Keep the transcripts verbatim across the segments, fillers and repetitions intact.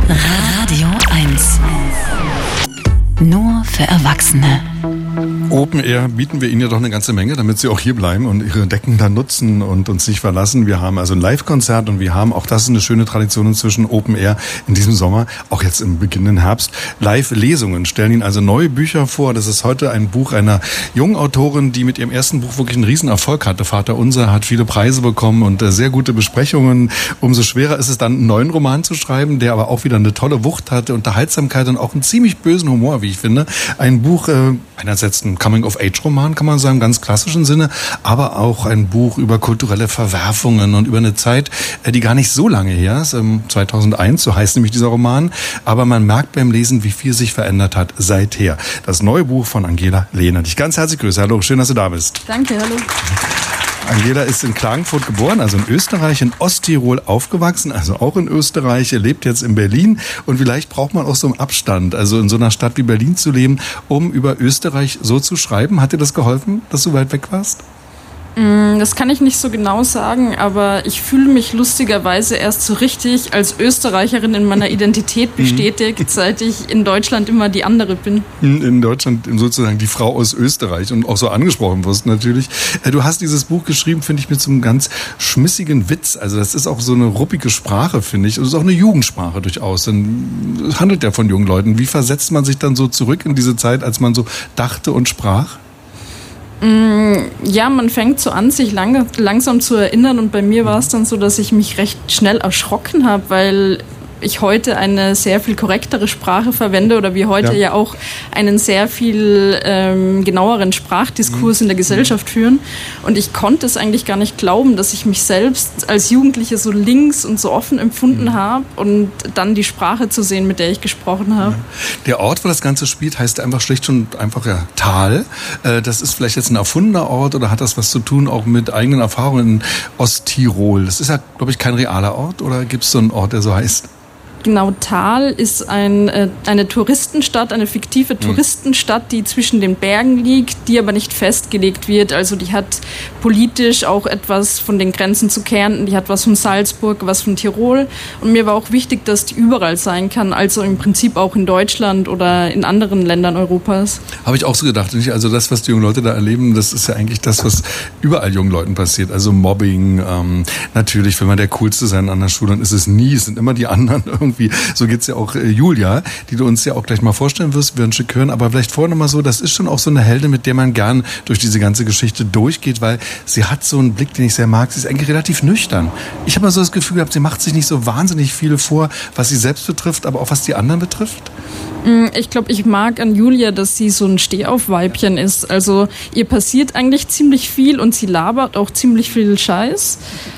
Radio eins. Nur für Erwachsene. Open Air bieten wir Ihnen ja doch eine ganze Menge, damit Sie auch hier bleiben und Ihre Decken dann nutzen und uns nicht verlassen. Wir haben also ein Live-Konzert und wir haben, auch das ist eine schöne Tradition inzwischen, Open Air in diesem Sommer, auch jetzt im beginnenden Herbst, Live-Lesungen, stellen Ihnen also neue Bücher vor. Das ist heute ein Buch einer jungen Autorin, die mit ihrem ersten Buch wirklich einen Riesenerfolg hatte. Vater Unser hat viele Preise bekommen und sehr gute Besprechungen. Umso schwerer ist es dann, einen neuen Roman zu schreiben, der aber auch wieder eine tolle Wucht hatte, Unterhaltsamkeit und auch einen ziemlich bösen Humor, wie ich finde. Ein Buch, äh, einerseits ein Coming-of-Age-Roman, kann man sagen, im ganz klassischen Sinne, aber auch ein Buch über kulturelle Verwerfungen und über eine Zeit, die gar nicht so lange her ist, zweitausendeins, so heißt nämlich dieser Roman, aber man merkt beim Lesen, wie viel sich verändert hat seither. Das neue Buch von Angela Lehner. Dich ganz herzlich grüße. Hallo, schön, dass du da bist. Danke, hallo. Angela ist in Klagenfurt geboren, also in Österreich, in Osttirol aufgewachsen, also auch in Österreich, lebt jetzt in Berlin und vielleicht braucht man auch so einen Abstand, also in so einer Stadt wie Berlin zu leben, um über Österreich so zu schreiben. Hat dir das geholfen, dass du weit weg warst? Das kann ich nicht so genau sagen, aber ich fühle mich lustigerweise erst so richtig als Österreicherin in meiner Identität bestätigt, seit ich in Deutschland immer die andere bin. In Deutschland sozusagen die Frau aus Österreich und auch so angesprochen wirst natürlich. Du hast dieses Buch geschrieben, finde ich, mit so einem ganz schmissigen Witz. Also das ist auch so eine ruppige Sprache, finde ich. Es ist auch eine Jugendsprache durchaus. Es handelt ja von jungen Leuten. Wie versetzt man sich dann so zurück in diese Zeit, als man so dachte und sprach? Ja, man fängt so an, sich lang, langsam zu erinnern und bei mir war es dann so, dass ich mich recht schnell erschrocken habe, weil ich heute eine sehr viel korrektere Sprache verwende oder wir heute ja, ja auch einen sehr viel ähm, genaueren Sprachdiskurs mhm. in der Gesellschaft führen. Und ich konnte es eigentlich gar nicht glauben, dass ich mich selbst als Jugendliche so links und so offen empfunden mhm. habe und dann die Sprache zu sehen, mit der ich gesprochen habe. Ja. Der Ort, wo das Ganze spielt, heißt einfach schlicht und einfach ja Thal. Das ist vielleicht jetzt ein erfundener Ort oder hat das was zu tun auch mit eigenen Erfahrungen in Osttirol? Das ist ja, glaube ich, kein realer Ort oder gibt es so einen Ort, der so heißt? Genau, Thal ist ein, äh, eine Touristenstadt, eine fiktive Touristenstadt, die zwischen den Bergen liegt, die aber nicht festgelegt wird. Also die hat politisch auch etwas von den Grenzen zu Kärnten, die hat was von Salzburg, was von Tirol. Und mir war auch wichtig, dass die überall sein kann, also im Prinzip auch in Deutschland oder in anderen Ländern Europas. Habe ich auch so gedacht. Also das, was die jungen Leute da erleben, das ist ja eigentlich das, was überall jungen Leuten passiert. Also Mobbing, ähm, natürlich, wenn man der Coolste sein an der Schule, dann ist es nie, es sind immer die anderen irgendwie. So geht's ja auch äh, Julia, die du uns ja auch gleich mal vorstellen wirst, wir ein Stück hören. Aber vielleicht vorher nochmal so, das ist schon auch so eine Heldin, mit der man gern durch diese ganze Geschichte durchgeht, weil sie hat so einen Blick, den ich sehr mag. Sie ist eigentlich relativ nüchtern. Ich habe mal so das Gefühl gehabt, sie macht sich nicht so wahnsinnig viel vor, was sie selbst betrifft, aber auch was die anderen betrifft. Ich glaube, ich mag an Julia, dass sie so ein Stehaufweibchen ist. Also ihr passiert eigentlich ziemlich viel und sie labert auch ziemlich viel Scheiß.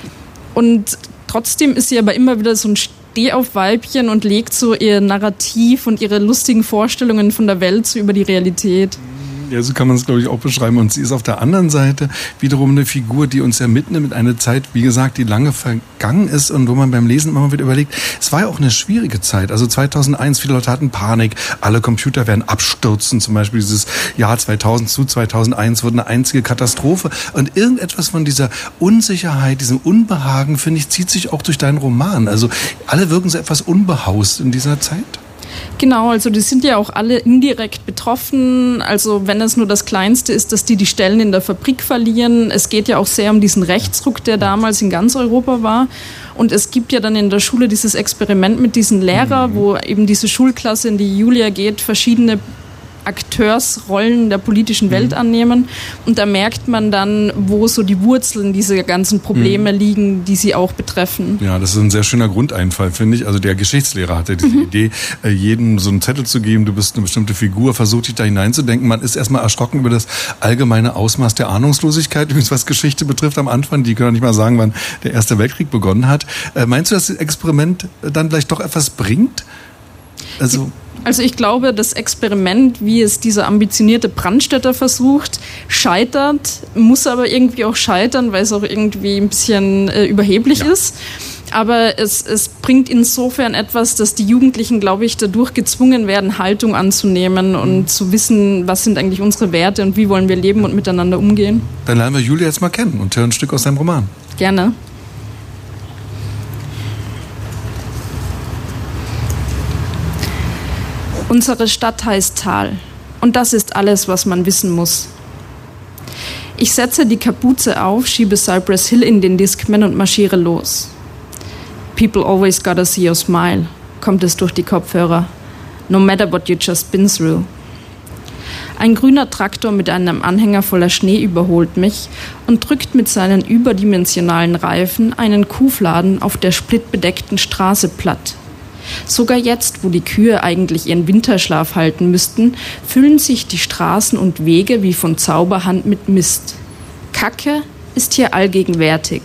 Und trotzdem ist sie aber immer wieder so ein Stehaufweibchen und legt so ihr Narrativ und ihre lustigen Vorstellungen von der Welt so über die Realität. Ja, so kann man es, glaube ich, auch beschreiben. Und sie ist auf der anderen Seite wiederum eine Figur, die uns ja mitnimmt in eine Zeit, wie gesagt, die lange vergangen ist und wo man beim Lesen immer wieder überlegt, es war ja auch eine schwierige Zeit. Also zweitausendeins, viele Leute hatten Panik, alle Computer werden abstürzen. Zum Beispiel dieses Jahr zweitausend zu zweitausendeins wurde eine einzige Katastrophe. Und irgendetwas von dieser Unsicherheit, diesem Unbehagen, finde ich, zieht sich auch durch deinen Roman. Also alle wirken so etwas unbehaust in dieser Zeit. Genau, also die sind ja auch alle indirekt betroffen. Also wenn es nur das Kleinste ist, dass die die Stellen in der Fabrik verlieren. Es geht ja auch sehr um diesen Rechtsruck, der damals in ganz Europa war. Und es gibt ja dann in der Schule dieses Experiment mit diesen Lehrern, wo eben diese Schulklasse, in die Julia geht, verschiedene Akteursrollen der politischen Welt annehmen. Und da merkt man dann, wo so die Wurzeln dieser ganzen Probleme mhm. liegen, die sie auch betreffen. Ja, das ist ein sehr schöner Grundeinfall, finde ich. Also der Geschichtslehrer hatte diese mhm. Idee, jedem so einen Zettel zu geben, du bist eine bestimmte Figur, versucht dich da hineinzudenken. Man ist erstmal erschrocken über das allgemeine Ausmaß der Ahnungslosigkeit, übrigens was Geschichte betrifft am Anfang. Die können ja nicht mal sagen, wann der Erste Weltkrieg begonnen hat. Meinst du, dass das Experiment dann vielleicht doch etwas bringt? Also... Also ich glaube, das Experiment, wie es dieser ambitionierte Brandstätter versucht, scheitert, muss aber irgendwie auch scheitern, weil es auch irgendwie ein bisschen äh, überheblich ja. ist. Aber es, es bringt insofern etwas, dass die Jugendlichen, glaube ich, dadurch gezwungen werden, Haltung anzunehmen und zu wissen, was sind eigentlich unsere Werte und wie wollen wir leben und miteinander umgehen. Dann lernen wir Julia jetzt mal kennen und hören ein Stück aus deinem Roman. Gerne. Unsere Stadt heißt Tal. Und das ist alles, was man wissen muss. Ich setze die Kapuze auf, schiebe Cypress Hill in den Discman und marschiere los. People always gotta see your smile, kommt es durch die Kopfhörer. No matter what you just been through. Ein grüner Traktor mit einem Anhänger voller Schnee überholt mich und drückt mit seinen überdimensionalen Reifen einen Kuhfladen auf der splitbedeckten Straße platt. Sogar jetzt, wo die Kühe eigentlich ihren Winterschlaf halten müssten, füllen sich die Straßen und Wege wie von Zauberhand mit Mist. Kacke ist hier allgegenwärtig.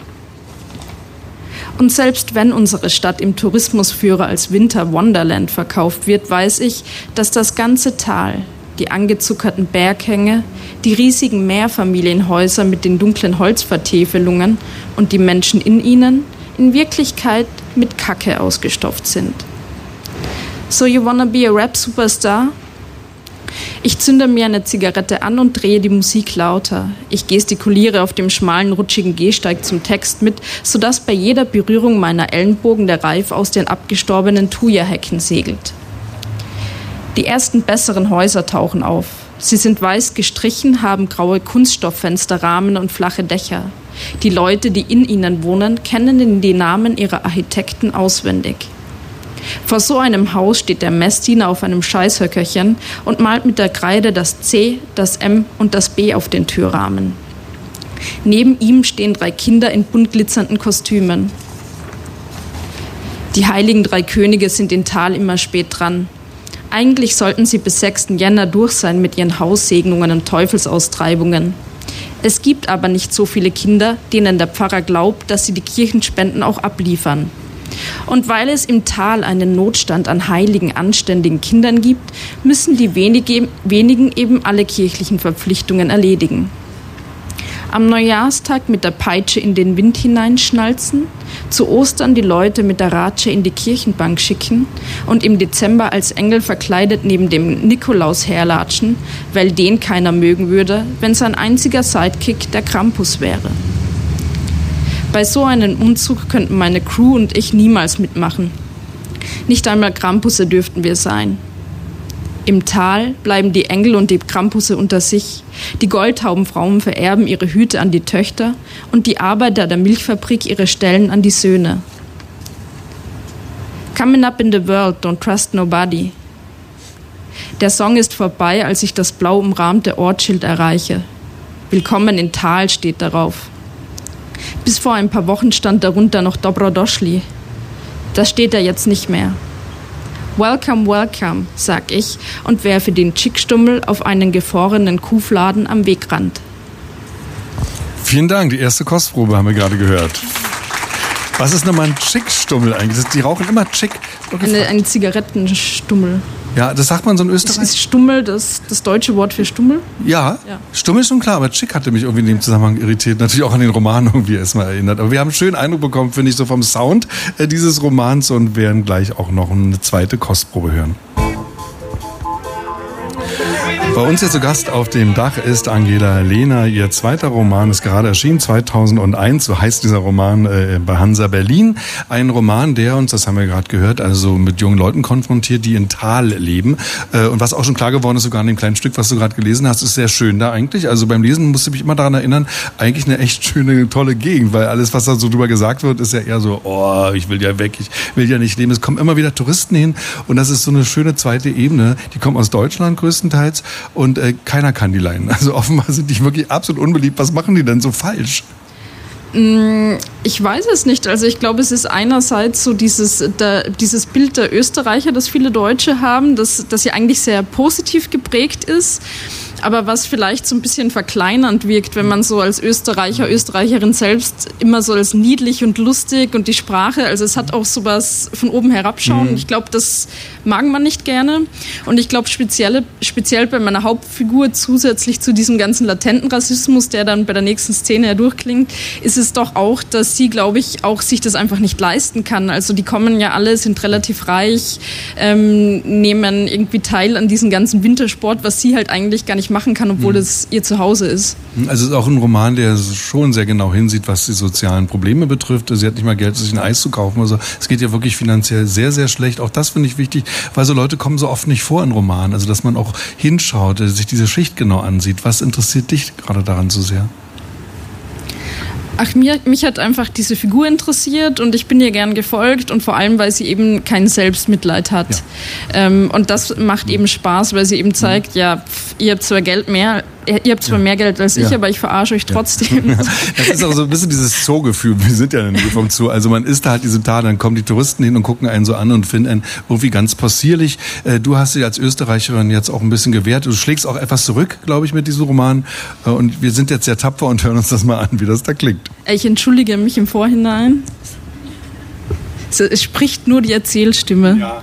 Und selbst wenn unsere Stadt im Tourismusführer als Winter Wonderland verkauft wird, weiß ich, dass das ganze Tal, die angezuckerten Berghänge, die riesigen Mehrfamilienhäuser mit den dunklen Holzvertäfelungen und die Menschen in ihnen in Wirklichkeit mit Kacke ausgestopft sind. So you wanna be a Rap-Superstar? Ich zünde mir eine Zigarette an und drehe die Musik lauter. Ich gestikuliere auf dem schmalen, rutschigen Gehsteig zum Text mit, sodass bei jeder Berührung meiner Ellenbogen der Reif aus den abgestorbenen Thuja-Hecken segelt. Die ersten besseren Häuser tauchen auf. Sie sind weiß gestrichen, haben graue Kunststofffensterrahmen und flache Dächer. Die Leute, die in ihnen wohnen, kennen die Namen ihrer Architekten auswendig. Vor so einem Haus steht der Messdiener auf einem Scheißhöckerchen und malt mit der Kreide das C, das M und das B auf den Türrahmen. Neben ihm stehen drei Kinder in bunt glitzernden Kostümen. Die heiligen drei Könige sind in Tal immer spät dran. Eigentlich sollten sie bis sechsten Jänner durch sein mit ihren Haussegnungen und Teufelsaustreibungen. Es gibt aber nicht so viele Kinder, denen der Pfarrer glaubt, dass sie die Kirchenspenden auch abliefern. Und weil es im Tal einen Notstand an heiligen, anständigen Kindern gibt, müssen die wenige, wenigen eben alle kirchlichen Verpflichtungen erledigen. Am Neujahrstag mit der Peitsche in den Wind hineinschnalzen, zu Ostern die Leute mit der Ratsche in die Kirchenbank schicken und im Dezember als Engel verkleidet neben dem Nikolaus herlatschen, weil den keiner mögen würde, wenn sein einziger Sidekick der Krampus wäre. Bei so einem Umzug könnten meine Crew und ich niemals mitmachen. Nicht einmal Krampusse dürften wir sein. Im Tal bleiben die Engel und die Krampusse unter sich. Die Goldtaubenfrauen vererben ihre Hüte an die Töchter und die Arbeiter der Milchfabrik ihre Stellen an die Söhne. Coming up in the world, don't trust nobody. Der Song ist vorbei, als ich das blau umrahmte Ortsschild erreiche. Willkommen in Tal steht darauf. Bis vor ein paar Wochen stand darunter noch Dobrodošli. Das steht da jetzt nicht mehr. Welcome, welcome, sag ich und werfe den Chickstummel auf einen gefrorenen Kuhfladen am Wegrand. Vielen Dank, die erste Kostprobe haben wir gerade gehört. Was ist nochmal ein Chickstummel eigentlich? Die rauchen immer Chick. Eine, ein Zigarettenstummel. Ja, das sagt man so in Österreich. Ist Stummel das, das deutsche Wort für Stummel? Ja, ja, Stummel ist schon klar, aber Chick hatte mich irgendwie in dem Zusammenhang irritiert. Natürlich auch an den Roman irgendwie erstmal erinnert. Aber wir haben einen schönen Eindruck bekommen, finde ich, so vom Sound äh, dieses Romans und werden gleich auch noch eine zweite Kostprobe hören. Bei uns jetzt zu Gast auf dem Dach ist Angela Lehner. Ihr zweiter Roman ist gerade erschienen, zweitausendeins, so heißt dieser Roman äh, bei Hansa Berlin. Ein Roman, der uns, das haben wir gerade gehört, also mit jungen Leuten konfrontiert, die in Tal leben. Äh, und was auch schon klar geworden ist, sogar in dem kleinen Stück, was du gerade gelesen hast, ist sehr schön da eigentlich. Also beim Lesen musste ich mich immer daran erinnern, eigentlich eine echt schöne, tolle Gegend, weil alles, was da so drüber gesagt wird, ist ja eher so, oh, ich will ja weg, ich will ja nicht leben. Es kommen immer wieder Touristen hin und das ist so eine schöne zweite Ebene. Die kommen aus Deutschland größtenteils. Und äh, keiner kann die leiden. Also offenbar sind die wirklich absolut unbeliebt. Was machen die denn so falsch? Ich weiß es nicht. Also ich glaube, es ist einerseits so dieses, der, dieses Bild der Österreicher, das viele Deutsche haben, das, das ja eigentlich sehr positiv geprägt ist, aber was vielleicht so ein bisschen verkleinernd wirkt, wenn man so als Österreicher, Österreicherin selbst immer so als niedlich und lustig und die Sprache, also es hat auch sowas von oben herabschauen. Mhm. Ich glaube, das mag man nicht gerne. Und ich glaube, speziell, speziell bei meiner Hauptfigur zusätzlich zu diesem ganzen latenten Rassismus, der dann bei der nächsten Szene ja durchklingt, ist es doch auch, dass sie, glaube ich, auch sich das einfach nicht leisten kann. Also die kommen ja alle, sind relativ reich, ähm, nehmen irgendwie teil an diesem ganzen Wintersport, was sie halt eigentlich gar nicht nicht machen kann, obwohl mhm. das ihr Zuhause ist. Also es ist auch ein Roman, der schon sehr genau hinsieht, was die sozialen Probleme betrifft. Sie hat nicht mal Geld, sich ein Eis zu kaufen. Also es geht ja wirklich finanziell sehr, sehr schlecht. Auch das finde ich wichtig, weil so Leute kommen so oft nicht vor in Romanen. Also dass man auch hinschaut, sich diese Schicht genau ansieht. Was interessiert dich gerade daran so sehr? Ach, mir, mich hat einfach diese Figur interessiert und ich bin ihr gern gefolgt und vor allem, weil sie eben kein Selbstmitleid hat. Ja. Ähm, und das macht eben Spaß, weil sie eben zeigt, ja, pff, ihr habt zwar Geld mehr, ihr habt zwar ja. mehr Geld als ich, ja. aber ich verarsche euch trotzdem. Ja. Das ist auch so ein bisschen dieses Zoo-Gefühl. Wir sind ja in der Nähe vom Zoo. Also man ist da halt diesem Tal, dann kommen die Touristen hin und gucken einen so an und finden einen irgendwie ganz possierlich. Du hast dich als Österreicherin jetzt auch ein bisschen gewehrt. Du schlägst auch etwas zurück, glaube ich, mit diesem Roman. Und wir sind jetzt sehr tapfer und hören uns das mal an, wie das da klingt. Ich entschuldige mich im Vorhinein. Es spricht nur die Erzählstimme. Ja.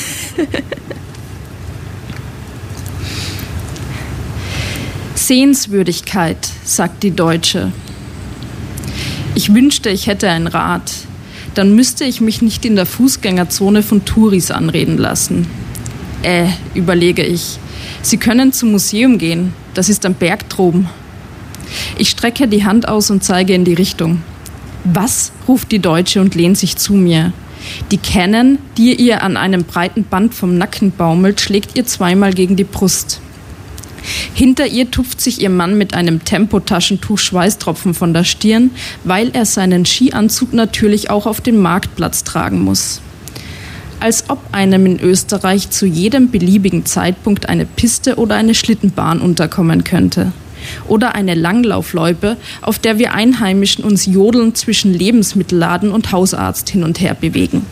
Sehenswürdigkeit, sagt die Deutsche. Ich wünschte, ich hätte ein Rad. Dann müsste ich mich nicht in der Fußgängerzone von Touris anreden lassen. Äh, überlege ich. Sie können zum Museum gehen. Das ist am Berg droben. Ich strecke die Hand aus und zeige in die Richtung. Was? Ruft die Deutsche und lehnt sich zu mir. Die Cannon, die ihr an einem breiten Band vom Nacken baumelt, schlägt ihr zweimal gegen die Brust. Hinter ihr tupft sich ihr Mann mit einem Tempotaschentuch Schweißtropfen von der Stirn, weil er seinen Skianzug natürlich auch auf den Marktplatz tragen muss. Als ob einem in Österreich zu jedem beliebigen Zeitpunkt eine Piste oder eine Schlittenbahn unterkommen könnte. Oder eine Langlaufloipe, auf der wir Einheimischen uns jodelnd zwischen Lebensmittelladen und Hausarzt hin und her bewegen.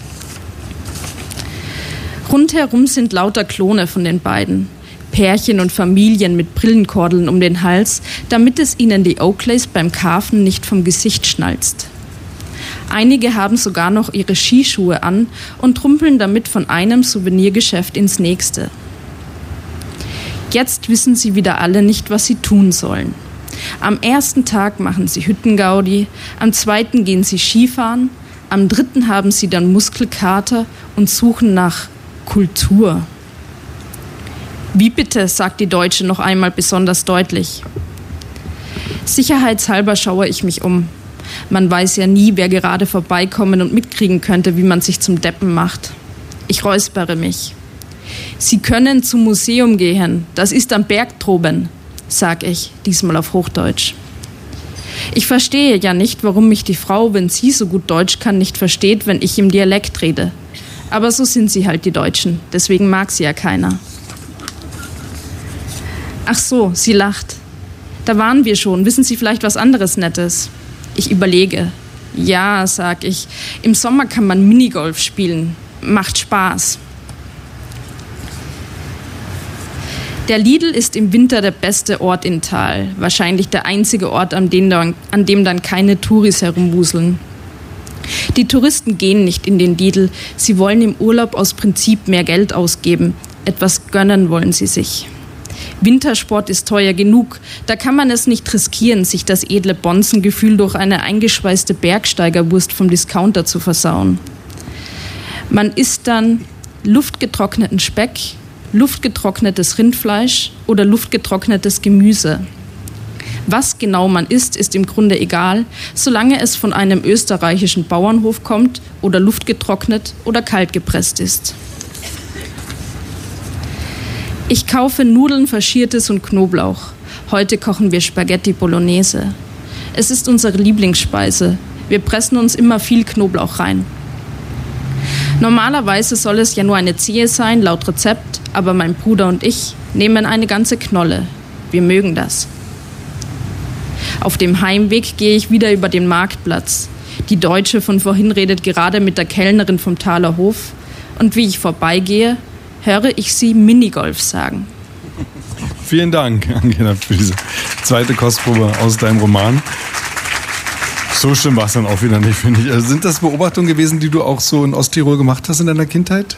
Rundherum sind lauter Klone von den beiden. Pärchen und Familien mit Brillenkordeln um den Hals, damit es ihnen die Oakleys beim Karfen nicht vom Gesicht schnalzt. Einige haben sogar noch ihre Skischuhe an und trumpeln damit von einem Souvenirgeschäft ins nächste. Jetzt wissen sie wieder alle nicht, was sie tun sollen. Am ersten Tag machen sie Hüttengaudi, am zweiten gehen sie Skifahren, am dritten haben sie dann Muskelkater und suchen nach Kultur. Wie bitte, sagt die Deutsche noch einmal besonders deutlich. Sicherheitshalber schaue ich mich um. Man weiß ja nie, wer gerade vorbeikommen und mitkriegen könnte, wie man sich zum Deppen macht. Ich räuspere mich. Sie können zum Museum gehen, das ist am Berg droben, sag ich, diesmal auf Hochdeutsch. Ich verstehe ja nicht, warum mich die Frau, wenn sie so gut Deutsch kann, nicht versteht, wenn ich im Dialekt rede. Aber so sind sie halt, die Deutschen, deswegen mag sie ja keiner. Ach so, sie lacht. Da waren wir schon. Wissen Sie vielleicht was anderes Nettes? Ich überlege. Ja, sag ich. Im Sommer kann man Minigolf spielen. Macht Spaß. Der Lidl ist im Winter der beste Ort in Thal. Wahrscheinlich der einzige Ort, an dem dann, an dem dann keine Touris herumwuseln. Die Touristen gehen nicht in den Lidl. Sie wollen im Urlaub aus Prinzip mehr Geld ausgeben. Etwas gönnen wollen sie sich. Wintersport ist teuer genug. Da kann man es nicht riskieren, sich das edle Bonzengefühl durch eine eingeschweißte Bergsteigerwurst vom Discounter zu versauen. Man isst dann luftgetrockneten Speck, luftgetrocknetes Rindfleisch oder luftgetrocknetes Gemüse. Was genau man isst, ist im Grunde egal, solange es von einem österreichischen Bauernhof kommt oder luftgetrocknet oder kaltgepresst ist. Ich kaufe Nudeln, Faschiertes und Knoblauch. Heute kochen wir Spaghetti Bolognese. Es ist unsere Lieblingsspeise. Wir pressen uns immer viel Knoblauch rein. Normalerweise soll es ja nur eine Zehe sein, laut Rezept, aber mein Bruder und ich nehmen eine ganze Knolle. Wir mögen das. Auf dem Heimweg gehe ich wieder über den Marktplatz. Die Deutsche von vorhin redet gerade mit der Kellnerin vom Thaler Hof. Und wie ich vorbeigehe, höre ich sie Minigolf sagen. Vielen Dank, Angela, für diese zweite Kostprobe aus deinem Roman. So schlimm war es dann auch wieder nicht, finde ich. Also sind das Beobachtungen gewesen, die du auch so in Osttirol gemacht hast in deiner Kindheit?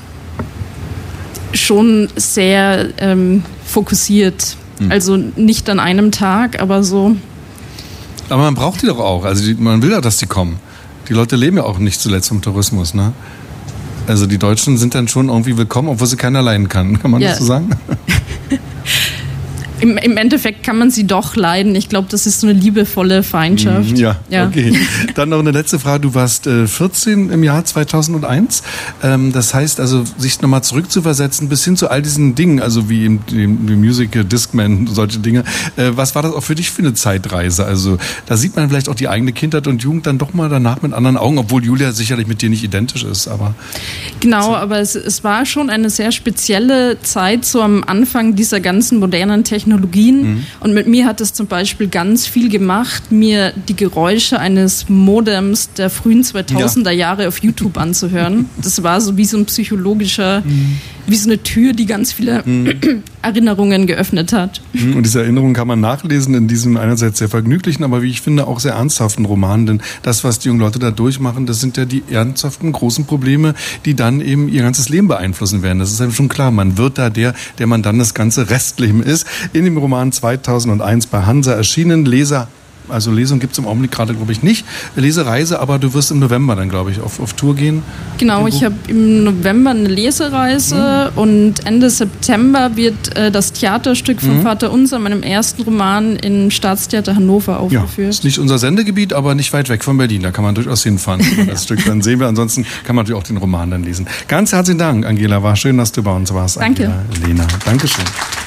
Schon sehr ähm, fokussiert. Hm. Also nicht an einem Tag, aber so. Aber man braucht die doch auch. Also die, man will ja, dass die kommen. Die Leute leben ja auch nicht zuletzt vom Tourismus, ne? Also die Deutschen sind dann schon irgendwie willkommen, obwohl sie keiner leiden kann. Kann man ja. das so sagen? Im, Im Endeffekt kann man sie doch leiden. Ich glaube, das ist so eine liebevolle Feindschaft. Ja, ja. Okay. Dann noch eine letzte Frage. Du warst äh, vierzehn im Jahr zweitausendeins. Ähm, das heißt also, sich nochmal zurückzuversetzen bis hin zu all diesen Dingen, also wie im, im, im Musical, Discman, solche Dinge. Äh, was war das auch für dich für eine Zeitreise? Also da sieht man vielleicht auch die eigene Kindheit und Jugend dann doch mal danach mit anderen Augen, obwohl Julia sicherlich mit dir nicht identisch ist. Aber genau, aber es, es war schon eine sehr spezielle Zeit, so am Anfang dieser ganzen modernen Technologien. Mhm. Und mit mir hat es zum Beispiel ganz viel gemacht, mir die Geräusche eines Modems der frühen zweitausender ja. Jahre auf YouTube anzuhören. Das war so wie so ein psychologischer, mhm. wie so eine Tür, die ganz viele mhm. Erinnerungen geöffnet hat. Und diese Erinnerungen kann man nachlesen in diesem einerseits sehr vergnüglichen, aber wie ich finde auch sehr ernsthaften Roman. Denn das, was die jungen Leute da durchmachen, das sind ja die ernsthaften, großen Probleme, die dann eben ihr ganzes Leben beeinflussen werden. Das ist einem schon klar. Man wird da der, der man dann das ganze Restleben ist. In dem Roman zweitausendeins bei Hansa erschienen. Leser, also Lesung gibt es im Augenblick gerade, glaube ich, nicht. Lesereise, aber du wirst im November dann, glaube ich, auf, auf Tour gehen. Genau, ich habe im November eine Lesereise mhm. und Ende September wird äh, das Theaterstück von mhm. Vater Unser, meinem ersten Roman, im Staatstheater Hannover aufgeführt. Ja, ist nicht unser Sendegebiet, aber nicht weit weg von Berlin. Da kann man durchaus hinfahren. Das Stück dann sehen wir. Ansonsten kann man natürlich auch den Roman dann lesen. Ganz herzlichen Dank, Angela. War schön, dass du bei uns warst. Danke. Angela Lehner. Dankeschön.